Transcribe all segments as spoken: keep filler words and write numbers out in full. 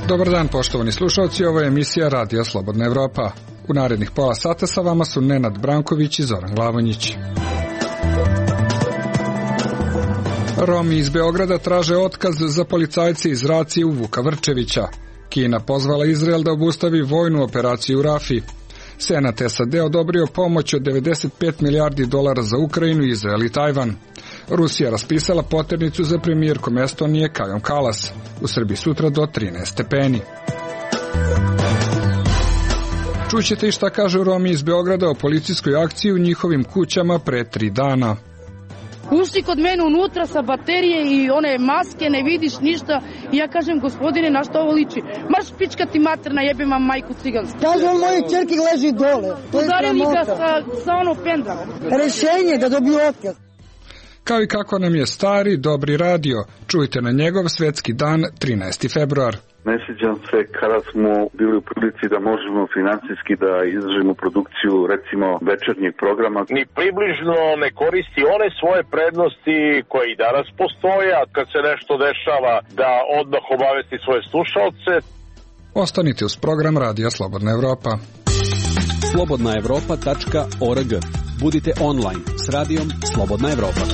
Dobar dan, poštovani slušalci, ovo je emisija Radija Slobodna Evropa. U narednih pola sata sa vama su Nenad Branković i Zoran Glavonjić. Romi iz Beograda traže otkaz za policajce iz racije u Vuka Vrčevića. Kina pozvala Izrael da obustavi vojnu operaciju u Rafi. Senat S A D odobrio pomoć od devedeset pet milijardi dolara za Ukrajinu, Izrael i Tajvan. Rusija raspisala poternicu za premijerkom Estonije Kajom Kalas. U Srbiji sutra do trinaest stepeni. Čućete i šta kažu Romi iz Beograda o policijskoj akciji u njihovim kućama pre tri dana. Ušli kod mene unutra sa baterije i one maske, ne vidiš ništa. I ja kažem, gospodine, na što ovo liči? Marš pička ti materna, jebem vam majku cigansku. Kažem, moje čerke leži dole. To je sramota. Sa, sa ono pendravom. Rešenje da dobiju otkaz. Kao i kako nam je stari, dobri radio. Čujte na njegov svetski dan, trinaesti februar. Ne sjećam se kada smo bili u prilici da možemo financijski da izdržimo produkciju, recimo, večernjeg programa. Ni približno ne koristi one svoje prednosti koje i danas postoje, a kad se nešto dešava da odmah obavesti svoje slušalce. Ostanite uz program Radija Slobodna Evropa. slobodna evropa tačka org. Budite online s radijom Slobodna Evropa.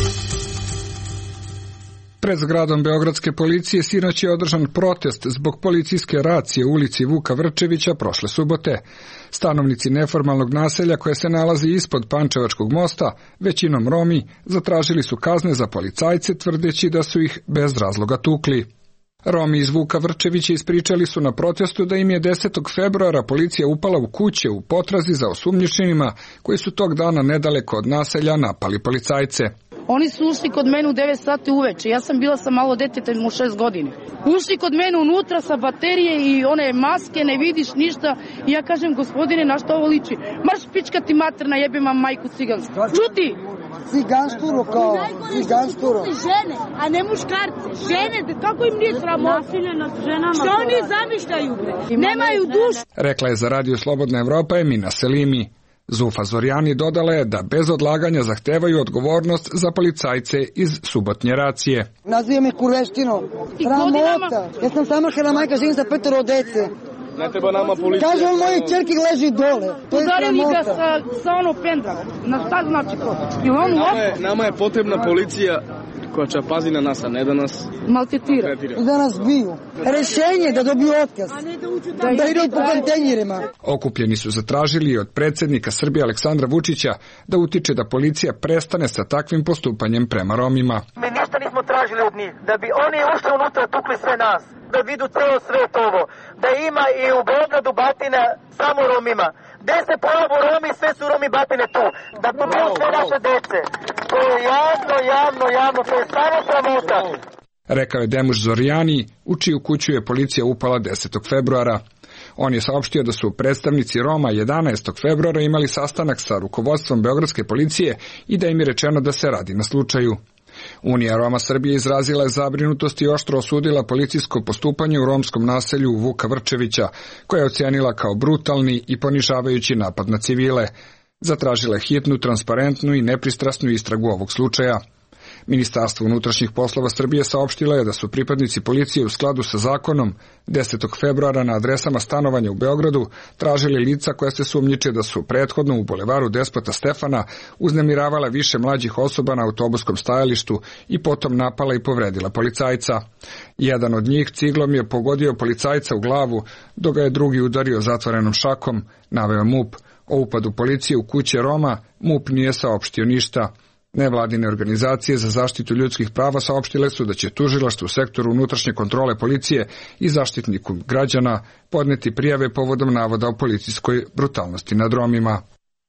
Pred zgradom beogradske policije sinoć je održan protest zbog policijske racije u ulici Vuka Vrčevića prošle subote. Stanovnici neformalnog naselja koje se nalazi ispod Pančevačkog mosta, većinom Romi, zatražili su kazne za policajce tvrdeći da su ih bez razloga tukli. Romi iz Vuka Vrčevića ispričali su na protestu da im je desetog februara policija upala u kuće u potrazi za osumnjičenima koji su tog dana nedaleko od naselja napali policajce. Oni su ušli kod mene u devet sati uveče, ja sam bila sa malo detetom u šest godine. Ušli kod mene unutra sa baterije i one maske, ne vidiš ništa. I ja kažem, gospodine, na što ovo liči? Marš pička ti materna, jebem vam majku cigansku. Čuti! Ciganšturo kao, ciganšturo. Žene, a ne muškarce. Žene, kako im nije sramota? Nasilje nad ženama. Što oni zamišljaju? Nemaju dušu. Rekla je za Radio Slobodna Evropa Emina Selimi. Zufa Zorjani dodala je da bez odlaganja zahtevaju odgovornost za policajce iz subotnje racije. Naziva me kurveštino. Sramota. Ja sam sama hera majka, živim sa petoro dece. Ne treba nama policija. Kažem, moje čerke leži dole. To je sramota. Sa, sa ono pendravom. Na šta znači to? Nama je, nama je potrebna policija koja će pazi na nas, a ne da nas maltretira. I da nas biju. Rešenje da dobiju otkaz. Da, da idu po kontenjerima. Okupljeni su zatražili od predsjednika Srbije Aleksandra Vučića da utiče da policija prestane sa takvim postupanjem prema Romima. Mi ništa nismo tražili od njih. Da bi oni ušli unutra, tukli sve nas. Da vidu ceo svet ovo. Da ima i u Beogradu batina samo Romima. Gde se pojavu Romi, sve su Romi batine tu. Da pobiju sve naše dece. To je javno, javno, javno. To je samo sramota. Rekao je Demuš Zorjani, u čiju kuću je policija upala desetog februara. On je saopštio da su predstavnici Roma jedanaestog februara imali sastanak sa rukovodstvom beogradske policije i da im je rečeno da se radi na slučaju. Unija Roma Srbije izrazila je zabrinutost i oštro osudila policijsko postupanje u romskom naselju Vuka Vrčevića, koje je ocijenila kao brutalni i ponižavajući napad na civile. Zatražila je hitnu, transparentnu i nepristrasnu istragu ovog slučaja. Ministarstvo unutrašnjih poslova Srbije saopštilo je da su pripadnici policije u skladu sa zakonom desetog februara na adresama stanovanja u Beogradu tražili lica koja se sumnjiče da su prethodno u bulevaru Despota Stefana uznemiravala više mlađih osoba na autobuskom stajalištu i potom napala i povredila policajca. Jedan od njih ciglom je pogodio policajca u glavu, dok ga je drugi udario zatvorenom šakom, naveo MUP. O upadu policije u kuće Roma MUP nije saopštio ništa. Nevladine organizacije za zaštitu ljudskih prava saopštile su da će tužilaštvo u sektoru unutrašnje kontrole policije i zaštitniku građana podneti prijave povodom navoda o policijskoj brutalnosti nad Romima.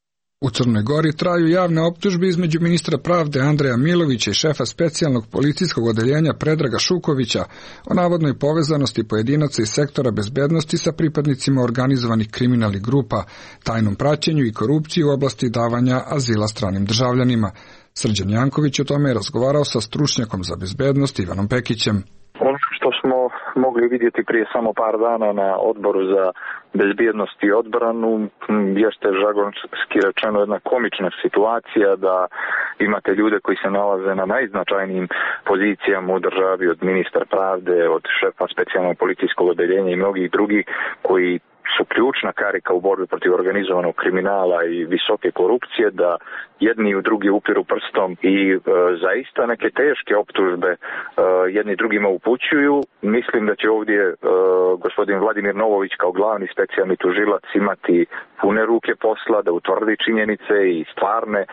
U Crnoj Gori traju javne optužbe između ministra pravde Andreja Milovića i šefa specijalnog policijskog odeljenja Predraga Šukovića o navodnoj povezanosti pojedinaca iz sektora bezbednosti sa pripadnicima organizovanih kriminalnih grupa, tajnom praćenju i korupciji u oblasti davanja azila stranim državljanima. Srđan Janković o tome je razgovarao sa stručnjakom za bezbednost Ivanom Pekićem. Ono što smo mogli vidjeti prije samo par dana na odboru za bezbjednost i odbranu, jeste žargonski rečeno jedna komična situacija da imate ljude koji se nalaze na najznačajnijim pozicijama u državi, od ministra pravde, od šefa specijalnog policijskog odeljenja i mnogih drugih, koji su ključna karika u borbi protiv organizovanog kriminala i visoke korupcije, da jedni u drugi upiru prstom i e, zaista neke teške optužbe e, jedni drugima upućuju. Mislim da će ovdje e, gospodin Vladimir Novović kao glavni specijalni tužilac imati pune ruke posla da utvrdi činjenice i stvarne e,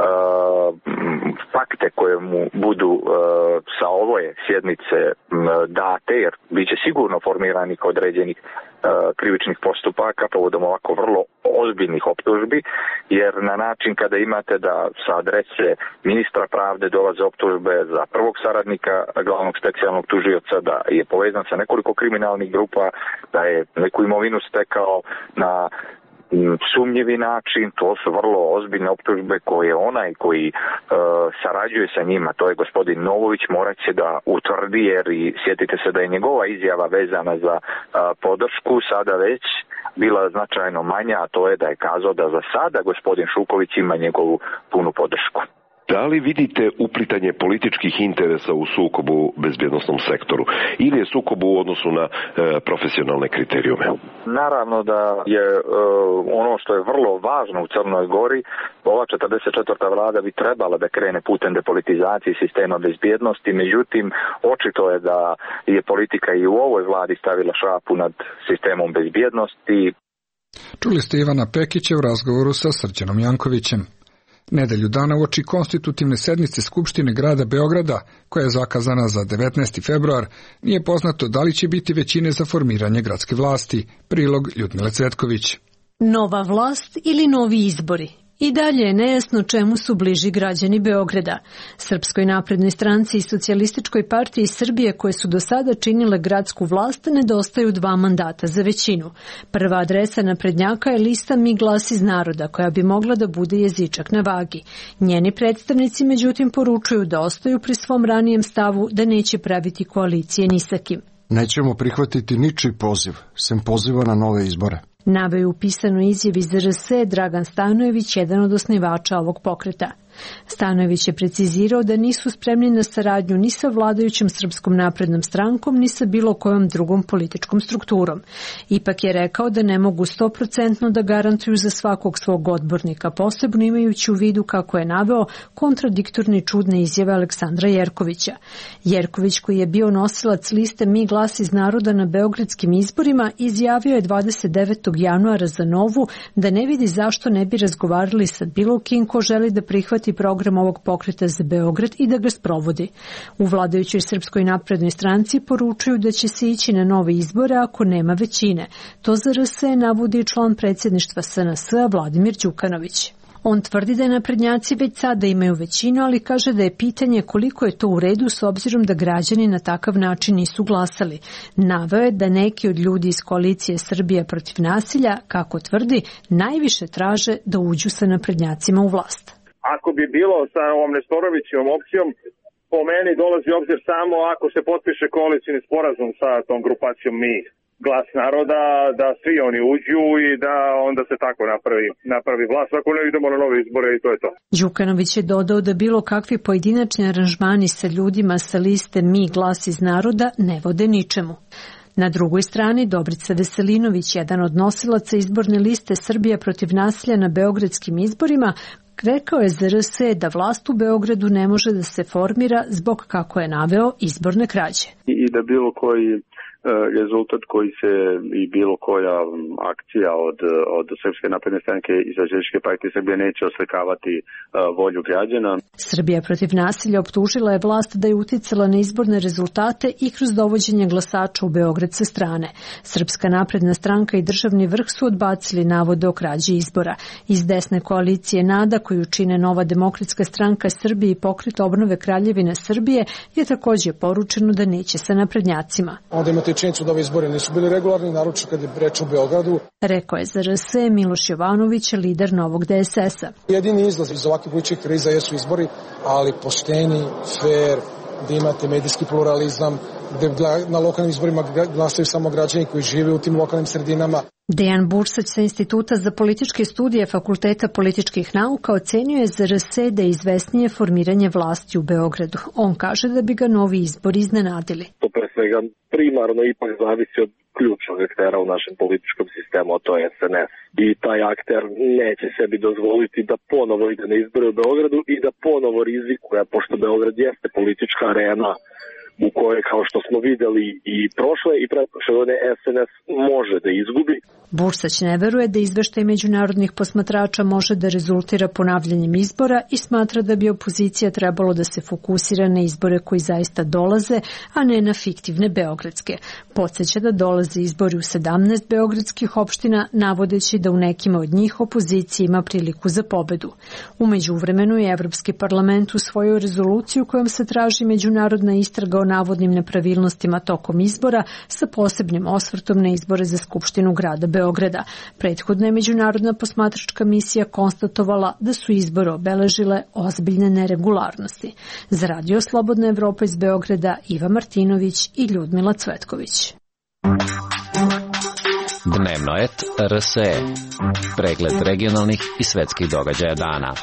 fakte koje mu budu e, sa ove sjednice e, date, jer bit će sigurno formirani kao određenih krivičnih postupaka povodom ovako vrlo ozbiljnih optužbi, jer na način kada imate da sa adrese ministra pravde dolaze optužbe za prvog saradnika glavnog specijalnog tužioca, da je povezan sa nekoliko kriminalnih grupa, da je neku imovinu stekao na sumnjivi način, to su vrlo ozbiljne optužbe koje onaj koji e, sarađuje sa njima, to je gospodin Novović, morat će da utvrdi, jer i sjetite se da je njegova izjava vezana za a, podršku sada već bila značajno manja, a to je da je kazao da za sada gospodin Šuković ima njegovu punu podršku. Da li vidite uplitanje političkih interesa u sukobu u bezbjednosnom sektoru ili je sukob u odnosu na e, profesionalne kriterijume? Naravno da je e, ono što je vrlo važno u Crnoj Gori, ova četrdeset četvrta vlada bi trebala da krene putem depolitizacije sistema bezbjednosti, međutim očito je da je politika i u ovoj vladi stavila šapu nad sistemom bezbjednosti. Čuli ste Ivana Pekića u razgovoru sa Srđanom Jankovićem. Nedelju dana uoči konstitutivne sednice Skupštine grada Beograda, koja je zakazana za devetnaesti februar, nije poznato da li će biti većine za formiranje gradske vlasti. Prilog Ljudmile Cvetković. Nova vlast ili novi izbori? I dalje je nejasno čemu su bliži građani Beograda. Srpskoj naprednoj stranci i Socijalističkoj partiji Srbije, koje su do sada činile gradsku vlast, nedostaju dva mandata za većinu. Prva adresa naprednjaka je lista Mi glas iz naroda, koja bi mogla da bude jezičak na vagi. Njeni predstavnici međutim poručuju da ostaju pri svom ranijem stavu da neće praviti koalicije ni sa kim. Nećemo prihvatiti ničiji poziv, sem poziva na nove izbore. Naveo je u pisanoj izjavi Z R S Dragan Stanojević, jedan od osnivača ovog pokreta. Stanojević je precizirao da nisu spremni na saradnju ni sa vladajućom Srpskom naprednom strankom, ni sa bilo kojom drugom političkom strukturom. Ipak je rekao da ne mogu sto posto da garantuju za svakog svog odbornika, posebno imajući u vidu, kako je naveo, kontradiktorne i čudne izjave Aleksandra Jerkovića. Jerković, koji je bio nosilac liste Mi glas iz naroda na beogradskim izborima, izjavio je dvadeset devetog januara za Novu da ne vidi zašto ne bi razgovarali sa bilo kim ko želi da prihvati program ovog pokreta za Beograd i da ga sprovodi. U vladajućoj Srpskoj naprednoj stranci poručuju da će se ići na nove izbore ako nema većine. To za R S navodi član predsjedništva S N S-a Vladimir Đukanović. On tvrdi da naprednjaci već sada imaju većinu, ali kaže da je pitanje koliko je to u redu s obzirom da građani na takav način nisu glasali. Naveo je da neki od ljudi iz koalicije Srbija protiv nasilja, kako tvrdi, najviše traže da uđu sa naprednjacima u vlast. Ako bi bilo sa ovom Nestorovićevom opcijom, po meni dolazi u obzir samo ako se potpiše koalicijni sporazum sa tom grupacijom Mi glas naroda, da svi oni uđu i da onda se tako napravi, napravi vlast. Ako ne idemo na nove izbore i to je to. Đukanović je dodao da bilo kakvi pojedinačni aranžmani sa ljudima sa liste Mi glas iz naroda ne vode ničemu. Na drugoj strani Dobrica Veselinović, jedan od nosilaca izborne liste Srbija protiv nasilja na beogradskim izborima, rekao je za R S da vlast u Beogradu ne može da se formira zbog, kako je naveo, izborne krađe. I da bilo koji rezultat koji se i bilo koja akcija od, od Srpske napredne stranke i Socijalističke partije Srbije neće oslikavati volju građana. Srbija protiv nasilja optužila je vlast da je uticala na izborne rezultate i kroz dovođenje glasača u Beograd sa strane. Srpska napredna stranka i državni vrh su odbacili navode o krađi izbora. Iz desne koalicije NADA, koju čine Nova demokratska stranka Srbije i Pokret obnove Kraljevine Srbije, je također poručeno da neće sa naprednjacima. Onda imate činjenicu da ove izbore nisu bili regularni, naročito kad je reč u Beogradu. Rekao je za R S Miloš Jovanović, lider Novog D S S-a. Jedini izlaz iz ovakvih političkih kriza jesu izbori, ali pošteni, fair, gde imate medijski pluralizam, gde na lokalnim izborima glasaju samo građani koji žive u tim lokalnim sredinama. Dejan Bursać sa Instituta za političke studije Fakulteta političkih nauka ocenio je za R S da je izvesnije formiranje vlasti u Beogradu. On kaže da bi ga novi izbori iznenadili. To pre svega primarno ipak zavisi od ključnog aktera u našem političkom sistemu, a to je S N S. I taj akter neće sebi dozvoliti da ponovo ide na izbore u Beogradu i da ponovo rizikuje, pošto Beograd jeste politička arena u kojoj, kao što smo videli i prošle i pretprošle godine, S N S može da izgubi. Bursać ne veruje da izveštaj međunarodnih posmatrača može da rezultira ponavljanjem izbora i smatra da bi opozicija trebalo da se fokusira na izbore koji zaista dolaze, a ne na fiktivne beogradske. Podseća da dolaze izbori u sedamnaest beogradskih opština, navodeći da u nekima od njih opozicija ima priliku za pobedu. U međuvremenu je Evropski parlament usvojio rezoluciju kojom se traži međunarodna istraga o navodnim nepravilnostima tokom izbora sa posebnim osvrtom na izbore za Skupštinu grada Beograda. Beograda. Prethodna je međunarodna posmatračka misija konstatovala da su izbore obeležile ozbiljne neregularnosti. Za Radio Slobodna Evropa iz Beograda Iva Martinović i Ljudmila Cvetković. Dnevno et R S E. Pregled regionalnih i svetskih događaja dana.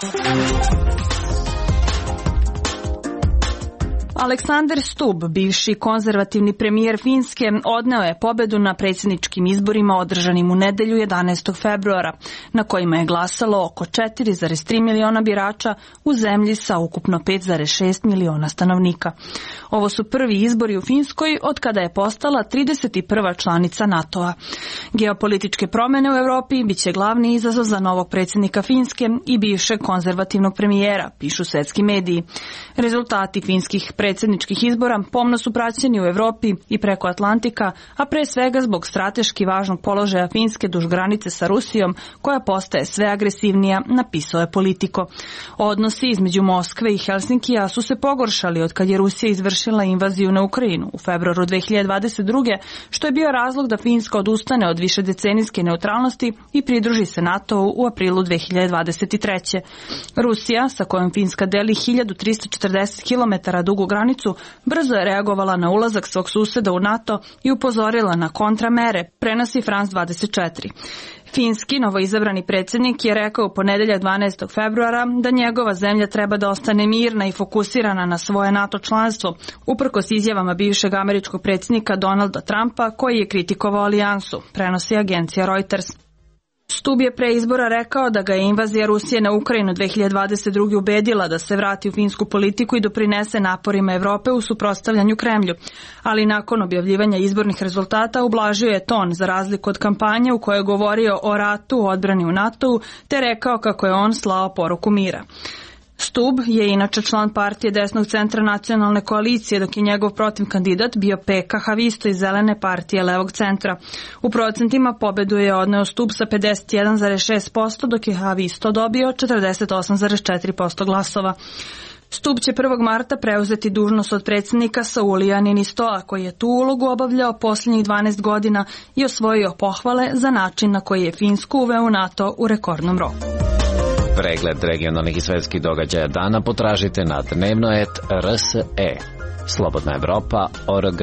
Aleksandar Stubb, bivši konzervativni premijer Finske, odneo je pobedu na predsjedničkim izborima održanim u nedelju jedanaestog februara, na kojima je glasalo oko četiri zarez tri miliona birača u zemlji sa ukupno pet zarez šest miliona stanovnika. Ovo su prvi izbori u Finskoj od kada je postala trideset prva članica NATO-a. Geopolitičke promene u Evropi biće glavni izazov za novog predsjednika Finske i bivšeg konzervativnog premijera, pišu svetski mediji. Rezultati finskih predsjedničkih izbora pomno su praćeni u Evropi i preko Atlantika, a pre svega zbog strateški važnog položaja Finske duž granice sa Rusijom, koja postaje sve agresivnija, napisao je Politico. Odnosi između Moskve i Helsinkija su se pogoršali od kad je Rusija izvršila invaziju na Ukrajinu u februaru dve hiljade dvadeset druge, što je bio razlog da Finska odustane od višedecenijske neutralnosti i pridruži se NATO-u u aprilu dve hiljade dvadeset treće. Rusija, sa kojom Finska deli hiljadu trista četrdeset kilometara dugu granicu, brzo je reagovala na ulazak svog suseda u NATO i upozorila na kontramere, prenosi France dvadeset četiri. Finski novoizabrani predsjednik je rekao u ponedeljak dvanaestog februara da njegova zemlja treba da ostane mirna i fokusirana na svoje NATO članstvo, uprkos izjavama bivšeg američkog predsjednika Donalda Trumpa, koji je kritikovao alijansu, prenosi agencija Reuters. Stubb je pre izbora rekao da ga je invazija Rusije na Ukrajinu dve hiljade dvadeset druge ubedila da se vrati u finsku politiku i doprinese naporima Evrope u suprotstavljanju Kremlju, ali nakon objavljivanja izbornih rezultata ublažio je ton za razliku od kampanje u kojoj je govorio o ratu, odbrani u NATO-u, te rekao kako je on slao poruku mira. Stubb je inače član partije desnog centra nacionalne koalicije, dok je njegov protivkandidat bio Pekka Havisto iz zelene partije levog centra. U procentima pobedu je odneo Stubb sa pedeset jedan zarez šest posto, dok je Havisto dobio četrdeset osam zarez četiri posto glasova. Stubb će prvog marta preuzeti dužnost od predsjednika Saulija Niinistoa, koji je tu ulogu obavljao posljednjih dvanaest godina i osvojio pohvale za način na koji je Finsku uveo u NATO u rekordnom roku. Pregled regionalnih i svetskih događaja dana potražite na dnevno et R S E. Slobodna Evropa org.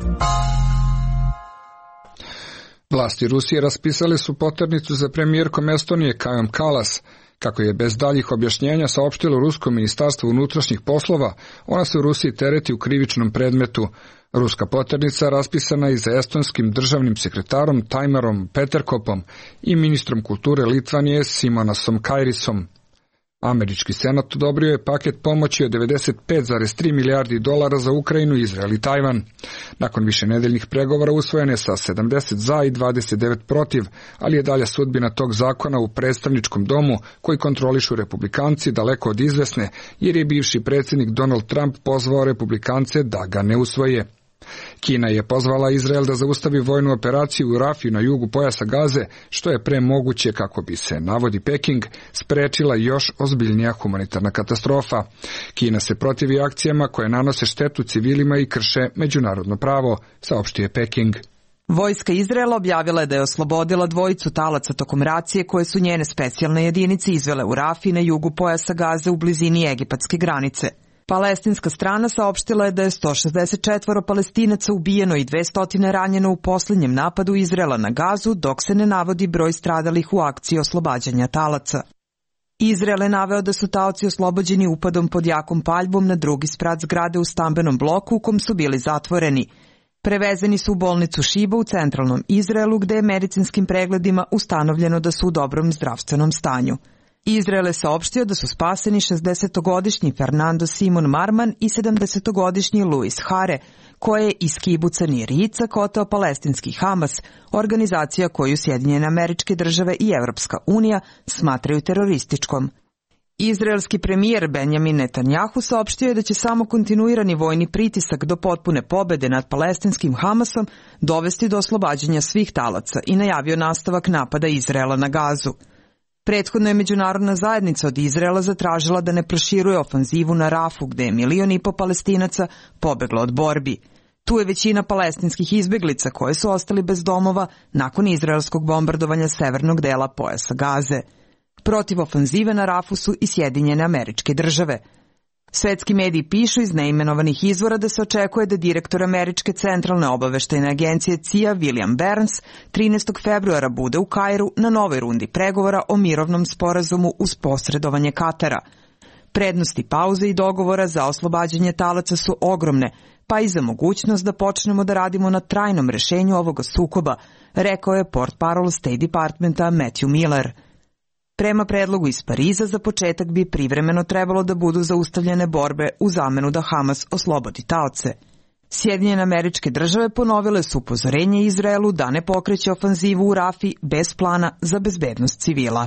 Vlasti Rusije raspisali su poternicu za premijerkom Estonije Kajom Kalas. Kako je bez daljih objašnjenja saopštilo Rusko ministarstvo unutrašnjih poslova, ona se u Rusiji tereti u krivičnom predmetu. Ruska poternica raspisana je za estonskim državnim sekretarom Taimarom Peterkopom i ministrom kulture Litvanije Simonasom Kairisom. Američki senat odobrio je paket pomoći od devedeset pet zarez tri milijardi dolara za Ukrajinu, Izrael i Tajvan. Nakon višenedeljnih pregovora usvojen je sa sedamdeset za i dvadeset devet protiv, ali je dalja sudbina tog zakona u predstavničkom domu, koji kontrolišu republikanci, daleko od izvesne, jer je bivši predsjednik Donald Trump pozvao republikance da ga ne usvoje. Kina je pozvala Izrael da zaustavi vojnu operaciju u Rafi na jugu pojasa Gaze, što je pre moguće kako bi se, navodi Peking, sprečila još ozbiljnija humanitarna katastrofa. Kina se protivi akcijama koje nanose štetu civilima i krše međunarodno pravo, saopštio Peking. Vojska Izraela objavila je da je oslobodila dvojicu talaca tokom racije koje su njene specijalne jedinice izvele u Rafi na jugu pojasa Gaze u blizini egipatske granice. Palestinska strana saopštila je da je sto šezdeset četvoro Palestinaca ubijeno i dvesta ranjeno u posljednjem napadu Izraela na Gazu, dok se ne navodi broj stradalih u akciji oslobađanja talaca. Izrael je naveo da su taoci oslobođeni upadom pod jakom paljbom na drugi sprat zgrade u stambenom bloku u kom su bili zatvoreni. Prevezeni su u bolnicu Šiba u centralnom Izraelu, gde je medicinskim pregledima ustanovljeno da su u dobrom zdravstvenom stanju. Izrael je saopštio da su spaseni šezdesetogodišnji Fernando Simon Marman i sedamdesetogodišnji Luis Hare, koje je iz kibuca Nir Yitzhak oteo palestinski Hamas, organizacija koju Sjedinjene Američke Države i Evropska unija smatraju terorističkom. Izraelski premijer Benjamin Netanjahu saopštio je da će samo kontinuirani vojni pritisak do potpune pobede nad palestinskim Hamasom dovesti do oslobađanja svih talaca i najavio nastavak napada Izraela na Gazu. Prethodno je međunarodna zajednica od Izraela zatražila da ne proširuje ofanzivu na Rafu, gde je milion i po Palestinaca pobeglo od borbi. Tu je većina palestinskih izbeglica koje su ostali bez domova nakon izraelskog bombardovanja severnog dela pojasa Gaze. Protiv ofanzive na Rafu su i Sjedinjene Američke Države. Svetski mediji pišu iz neimenovanih izvora da se očekuje da direktor Američke centralne obaveštajne agencije C I A William Burns trinaestog februara bude u Kairu na novoj rundi pregovora o mirovnom sporazumu uz posredovanje Katara. Prednosti pauze i dogovora za oslobađanje talaca su ogromne, pa i za mogućnost da počnemo da radimo na trajnom rešenju ovoga sukoba, rekao je portparol State Departmenta Matthew Miller. Prema predlogu iz Pariza, za početak bi privremeno trebalo da budu zaustavljene borbe u zamenu da Hamas oslobodi taoce. Sjedinjene Američke Države ponovile su upozorenje Izraelu da ne pokreće ofanzivu u Rafi bez plana za bezbednost civila.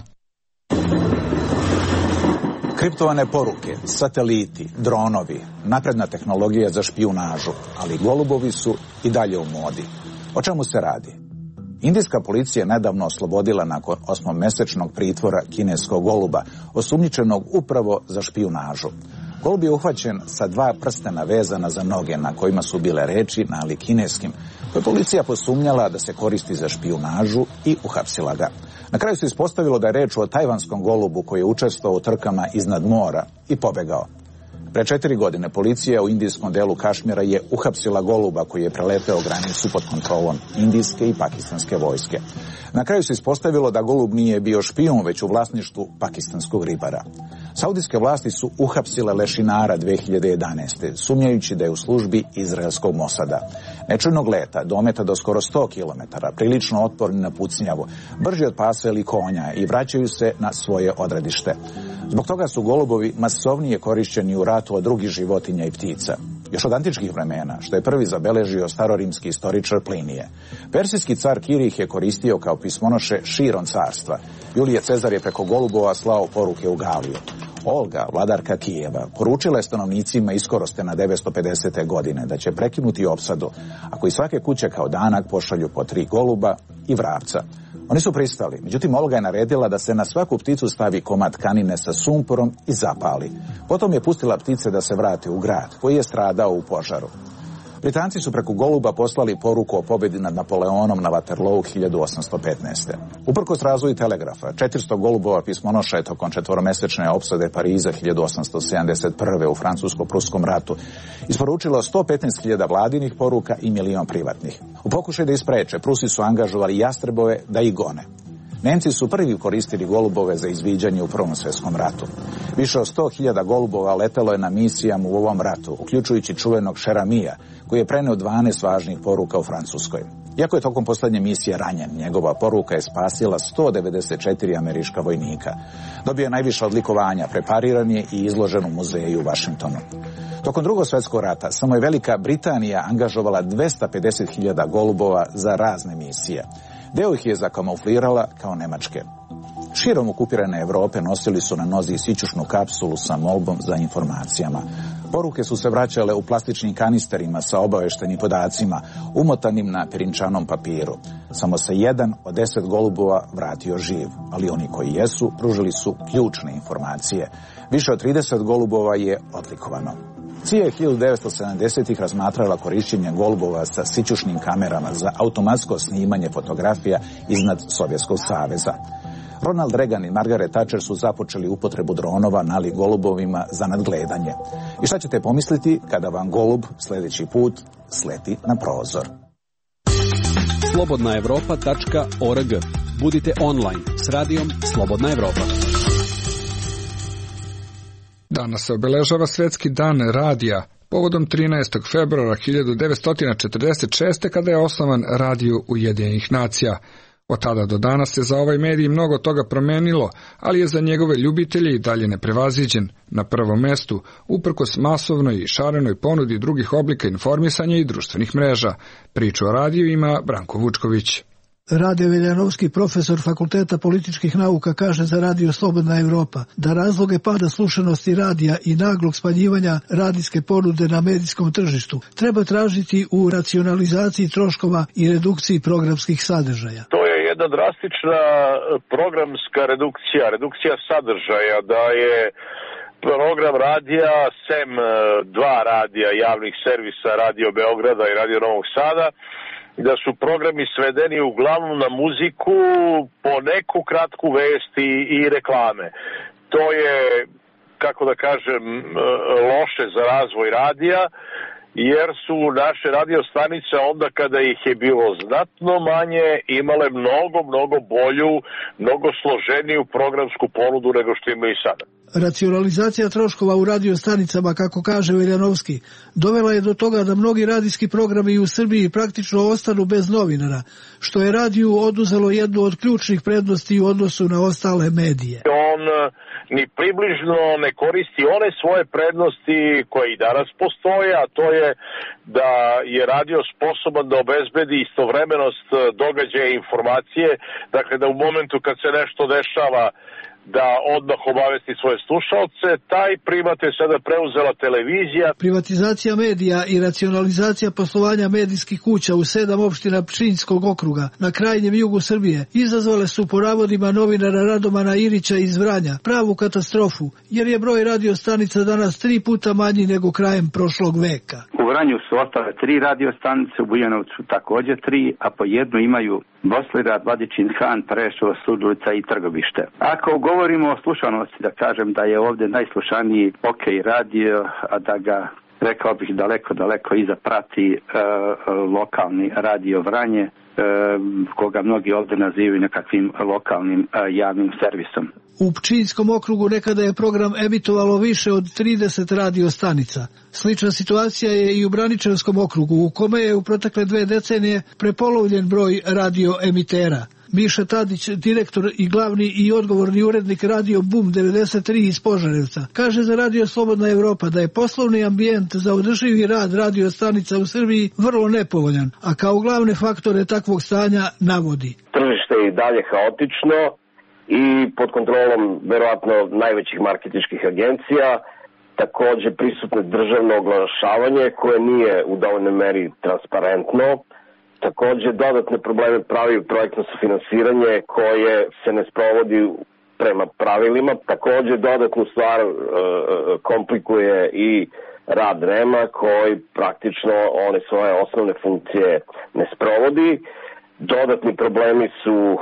Kriptovane poruke, sateliti, dronovi, napredna tehnologija za špijunažu, ali golubovi su i dalje u modi. O čemu se radi? Indijska policija nedavno oslobodila nakon osmomesečnog pritvora kineskog goluba, osumnjičenog upravo za špijunažu. Golub je uhvaćen sa dva prstena vezana za noge na kojima su bile reči na ali kineskim, koje policija posumnjala da se koristi za špijunažu i uhapsila ga. Na kraju se ispostavilo da je reč o tajvanskom golubu koji je učestvovao u trkama iznad mora i pobegao. Pre četiri godine policija u indijskom delu Kašmira je uhapsila goluba koji je preleteo granicu pod kontrolom indijske i pakistanske vojske. Na kraju se ispostavilo da golub nije bio špijun, već u vlasništvu pakistanskog ribara. Saudijske vlasti su uhapsile lešinara dve hiljade jedanaeste. sumnjajući da je u službi izraelskog Mosada. Nečujnog leta, dometa do skoro sto kilometara, prilično otporni na pucnjavu, brži od pasa ili konja i vraćaju se na svoje odredište. Zbog toga su golubovi masovnije korišćeni u ratu od drugih životinja i ptica. Još od antičkih vremena, što je prvi zabeležio starorimski istoričar Plinije. Persijski car Kirih je koristio kao pismonoše širom carstva. Julije Cezar je preko golubova slao poruke u Galiju. Olga, vladarka Kijeva, poručila je stanovnicima Iskorostena devetsto pedesete. godine da će prekinuti opsadu ako iz svake kuće kao danak pošalju po tri goluba i vrapca. Oni su pristali, međutim Olga je naredila da se na svaku pticu stavi komad tkanine sa sumporom i zapali. Potom je pustila ptice da se vrate u grad, koji je stradao u požaru. Britanci su preko goluba poslali poruku o pobedi nad Napoleonom na Waterloo hiljadu osamsto petnaeste. Uprkos razvoju telegrafa, četiristo golubova pismonoša je tokom četvoromesečne opsade Pariza hiljadu osamsto sedamdeset prve. u Francusko-Pruskom ratu isporučilo sto petnaest hiljada vladinih poruka i milion privatnih. U pokušaju da ispreče, Prusi su angažovali jastrebove da ih gone. Nemci su prvi koristili golubove za izviđanje u Prvom svjetskom ratu. Više od sto hiljada golubova letelo je na misijama u ovom ratu, uključujući čuvenog Šeramija, koji je preneo dvanaest važnih poruka u Francuskoj. Iako je tokom poslednje misije ranjen, njegova poruka je spasila sto devedeset četiri američka vojnika. Dobio je najviše odlikovanja, prepariran je i izložen u muzeju u Vašingtonu. Tokom Drugog svjetskog rata samo je Velika Britanija angažovala dvesta pedeset hiljada golubova za razne misije. Deo ih je zakamuflirala kao nemačke. Širom okupirane Evrope nosili su na nozi sićušnu kapsulu sa molbom za informacijama. Poruke su se vraćale u plastičnim kanisterima sa obaveštenim podacima, umotanim na pirinčanom papiru. Samo se jedan od deset golubova vratio živ, ali oni koji jesu pružili su ključne informacije. Više od trideset golubova je odlikovano. C I A je hiljadu devetsto sedamdesetih. razmatrala korišćenje golubova sa sićušnim kamerama za automatsko snimanje fotografija iznad Sovjetskog saveza. Ronald Reagan i Margaret Thatcher su započeli upotrebu dronova nalik golubovima za nadgledanje. I šta ćete pomisliti kada vam golub sljedeći put sleti na prozor? slobodna evropa tačka org. Budite online s radijom Slobodna Evropa. Danas se obeležava Svetski dan radija povodom trinaestog februara hiljadu devetsto četrdeset šeste. kada je osnovan Radio Ujedinjenih nacija. Od tada do danas se za ovaj medij mnogo toga promenilo, ali je za njegove ljubitelje i dalje neprevaziđen. Na prvom mestu, uprkos masovnoj i šarenoj ponudi drugih oblika informisanja i društvenih mreža. Priču o radiju ima Branko Vučković. Rade Veljanovski, profesor Fakulteta političkih nauka, kaže za Radio Slobodna Evropa da razloge pada slušanosti radija i naglog smanjivanja radijske ponude na medijskom tržištu treba tražiti u racionalizaciji troškova i redukciji programskih sadržaja. To je jedna drastična programska redukcija, redukcija sadržaja, da je program radija, sem dva radija javnih servisa, Radio Beograda i Radio Novog Sada, da su programi svedeni uglavnom na muziku, po neku kratku vest i, i reklame. To je, kako da kažem, loše za razvoj radija, jer su naše radiostanice onda kada ih je bilo znatno manje imale mnogo, mnogo bolju, mnogo složeniju programsku ponudu nego što imaju sada. Racionalizacija troškova u radiostanicama, kako kaže Veljanovski, dovela je do toga da mnogi radijski programi u Srbiji praktično ostanu bez novinara, što je radiju oduzelo jednu od ključnih prednosti u odnosu na ostale medije. On ni približno ne koristi one svoje prednosti koje i danas postoje, a to je da je radio sposoban da obezbedi istovremenost događaja i informacije, dakle da u momentu kad se nešto dešava da odmah obavesti svoje slušalce. Taj primat je sada preuzela televizija. Privatizacija medija i racionalizacija poslovanja medijskih kuća u sedam opština Pčinjskog okruga na krajnjem jugu Srbije izazvale su po navodima novinara Radomana Irića iz Vranja pravu katastrofu, jer je broj radiostanica danas tri puta manji nego krajem prošlog veka. U Vranju su ostale tri radiostanice, u Bujanovcu također tri, a po jednu imaju Boslerad, Vladičin Han, Preševo, Surdulica i Trgovište. Ako govorimo o slušanosti, da kažem da je ovdje najslušaniji OK radio, a da ga, rekao bih, daleko, daleko iza prati e, lokalni radio Vranje, e, koga mnogi ovdje nazivaju nekakvim lokalnim e, javnim servisom. U Pčinjskom okrugu nekada je program emitovalo više od trideset radiostanica. Slična situacija je i u Braničevskom okrugu, u kome je u protekle dve decenije prepolovljen broj radioemitera. Miša Tadić, direktor i glavni i odgovorni urednik Radio Boom devedeset tri iz Požarevca, kaže za Radio Slobodna Evropa da je poslovni ambijent za održivi rad radiostanica u Srbiji vrlo nepovoljan, a kao glavne faktore takvog stanja navodi: tržište je i dalje haotično i pod kontrolom verovatno najvećih marketinških agencija, takođe prisutno državno oglašavanje koje nije u dovoljnoj meri transparentno. Takođe, dodatne probleme pravi projektno sufinansiranje koje se ne sprovodi prema pravilima. Takođe, dodatnu stvar e, komplikuje i rad REM-a koji praktično one svoje osnovne funkcije ne sprovodi. Dodatni problemi su e,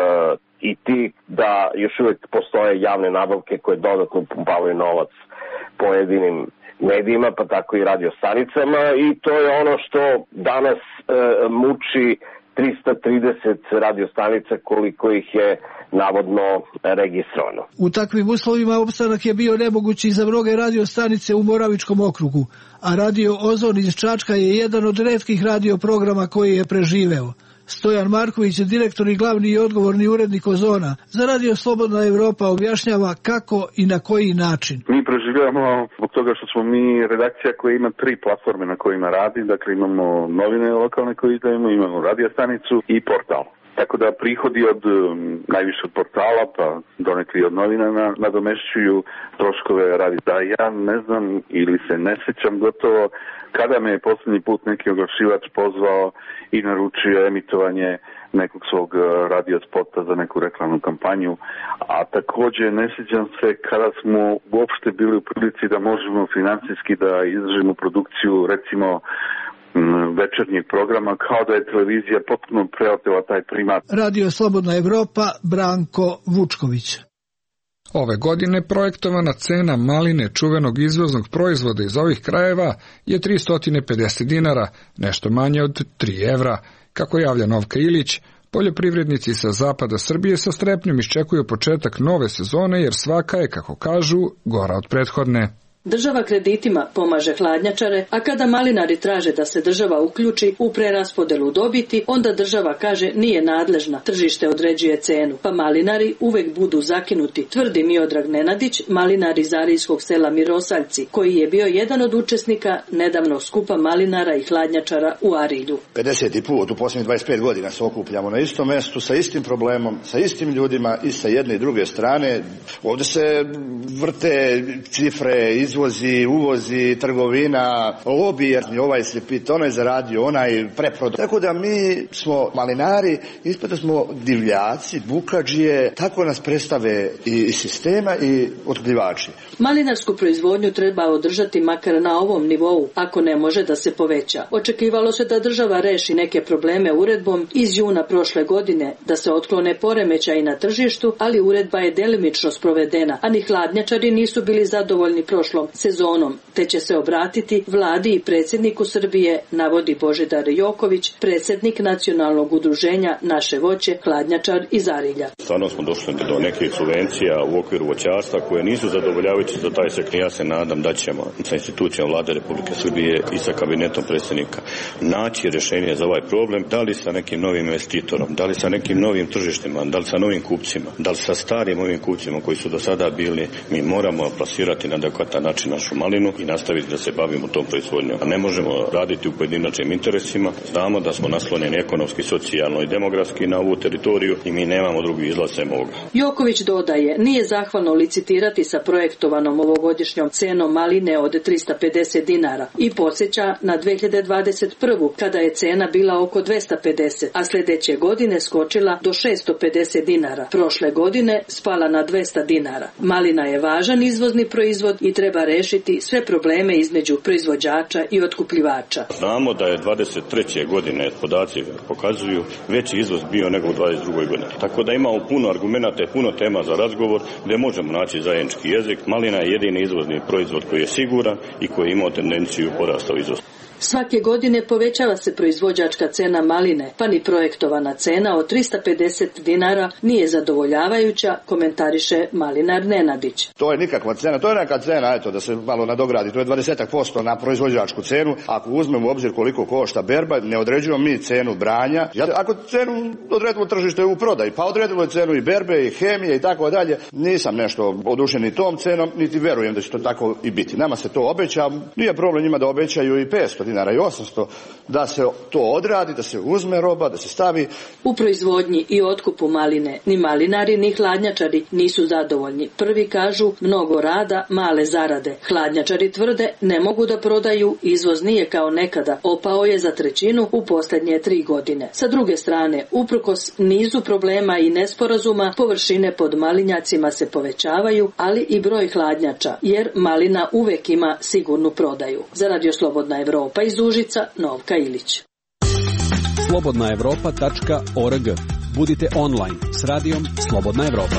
i ti da još uvijek postoje javne nabavke koje dodatno pumpavaju novac pojedinim medijima, pa tako i radiostanicama, i to je ono što danas e, muči trista trideset radiostanica koliko ih je navodno registrovano. U takvim uslovima opstanak je bio nemogući za mnoge radiostanice u Moravičkom okrugu, a Radio Ozon iz Čačka je jedan od retkih radioprograma koji je preživeo. Stojan Marković, direktor i glavni i odgovorni urednik Ozona, za Radio Slobodna Evropa objašnjava kako i na koji način. Mi preživljamo zbog toga što smo mi redakcija koja ima tri platforme na kojima radi, dakle imamo novine lokalne koje izdajemo, imamo radiostanicu i portal. Tako da prihodi od um, najviše od portala, pa donekli od novina nadomešćuju troškove radi. Da, ja ne znam ili se ne sjećam gotovo kada me je posljednji put neki oglašivač pozvao i naručio emitovanje nekog svog radio spota za neku reklamnu kampanju, a također ne sjećam se kada smo uopšte bili u prilici da možemo financijski da izdržimo produkciju recimo večernjeg programa, kao da je televizija potpuno preotela taj primat. Radio Slobodna Evropa, Branko Vučković. Ove godine projektovana cena maline, čuvenog izvoznog proizvoda iz ovih krajeva, je tristo pedeset dinara, nešto manje od tri evra. Kako javlja Novka Ilić, poljoprivrednici sa zapada Srbije sa strepnjom iščekuju početak nove sezone jer svaka je, kako kažu, gora od prethodne. Država kreditima pomaže hladnjačare, a kada malinari traže da se država uključi u preraspodelu dobiti, onda država kaže nije nadležna, tržište određuje cenu, pa malinari uvek budu zakinuti, tvrdi Miodrag Nenadić, malinar iz arijskog sela Mirosaljci, koji je bio jedan od učesnika nedavnog skupa malinara i hladnjačara u Arilju. pedeseti put u posljednjih dvadeset pet godina se okupljamo na istom mestu, sa istim problemom, sa istim ljudima i sa jedne i druge strane. Ovdje se vrte cifre, izvozi, uvozi, trgovina, lobby, ovaj se pita, onaj zaradio, onaj preprodao. Tako da mi smo malinari, ispada smo divljaci, bukadžije, tako nas predstave i sistema i otkupljivači. Malinarsku proizvodnju treba održati makar na ovom nivou, ako ne može da se poveća. Očekivalo se da država reši neke probleme uredbom iz juna prošle godine, da se otklone poremećaji na tržištu, ali uredba je delimično sprovedena, a ni hladnjačari nisu bili zadovoljni prošlom sezonom, te će se obratiti vladi i predsjedniku Srbije, navodi Božidar Joković, predsjednik nacionalnog udruženja Naše voće, hladnjačar iz Arilja. Stvarno smo došli do nekih subvencija u okviru voćarstva koje nisu zadovoljavajuće za taj sektor. Ja se nadam da ćemo sa institucijom vlade Republike Srbije i sa kabinetom predsjednika naći rješenje za ovaj problem, da li sa nekim novim investitorom, da li sa nekim novim tržištima, da li sa novim kupcima, da li sa starim ovim kupcima koji su do sada bili. Mi moramo plasirati na adekvatan način našu malinu i nastaviti da se bavimo tom proizvodnjom. Ne možemo raditi u pojedinačnim interesima. Znamo da smo naslonjeni ekonomski, socijalno i demografski na ovu teritoriju i mi nemamo drugi izlaz sem ovoga. Joković dodaje, nije zahvalno licitirati sa projektovanom ovogodišnjom cenom maline od tristo pedeset dinara i podsjeća na dve hiljade dvadeset prvu kada je cena bila oko dvesta pedeset, a sljedeće godine skočila do šesto pedeset dinara. Prošle godine spala na dvesta dinara. Malina je važan izvozni proizvod i treba rešiti sve probleme između proizvođača i otkupljivača. Znamo da je dvadeset treće godine, podaci pokazuju, veći izvoz bio nego u dvadeset drugoj godini. Tako da imamo puno argumenata i puno tema za razgovor gdje možemo naći zajednički jezik. Malina je jedini izvozni proizvod koji je siguran i koji ima tendenciju porasta u izvozu. Svake godine povećava se proizvođačka cena maline, pa ni projektovana cena od tristo pedeset dinara nije zadovoljavajuća, komentariše malinar Nenadić. To je nikakva cena, to je neka cena, eto, da se malo nadogradi, to je dvadeset posto na proizvođačku cenu. Ako uzmemo u obzir koliko košta berba, ne određujemo mi cenu branja. Ako cenu odredimo tržište u prodaj, pa odredilo je cenu i berbe i hemije i tako dalje, nisam nešto odušen ni tom cenom, niti verujem da će to tako i biti. Nama se to obeća, nije problem njima da obećaju i petsto dinara i osamsto, da se to odradi, da se uzme roba, da se stavi. U proizvodnji i otkupu maline ni malinari ni hladnjačari nisu zadovoljni. Prvi kažu mnogo rada, male zarade. Hladnjačari tvrde ne mogu da prodaju, izvoz nije kao nekada, opao je za trećinu u posljednje tri godine. Sa druge strane, uprkos nizu problema i nesporazuma, površine pod malinjacima se povećavaju, ali i broj hladnjača, jer malina uvek ima sigurnu prodaju. Za Radio Slobodna Evropa iz Užica, Novka Ilić. slobodna evropa tačka org. Budite online s radijom Slobodna Evropa.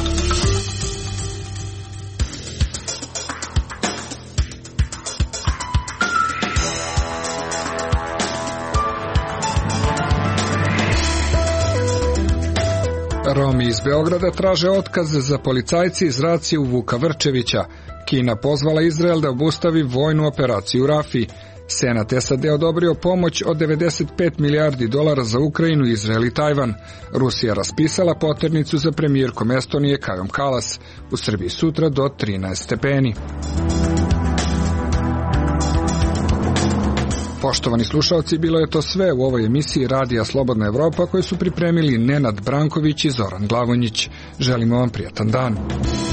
Romi iz Beograda traže otkaze za policajci iz racije u Vuka Vrčevića. Kina pozvala Izrael da obustavi vojnu operaciju u Rafiji. Senat S A D odobrio pomoć od devedeset pet milijardi dolara za Ukrajinu, Izrael i Tajvan. Rusija raspisala poternicu za premijerkom Estonije Kajom Kalas. U Srbiji sutra do trinaest stepeni. Poštovani slušalci, bilo je to sve u ovoj emisiji Radija Slobodna Evropa koju su pripremili Nenad Branković i Zoran Glavonjić. Želimo vam prijatan dan.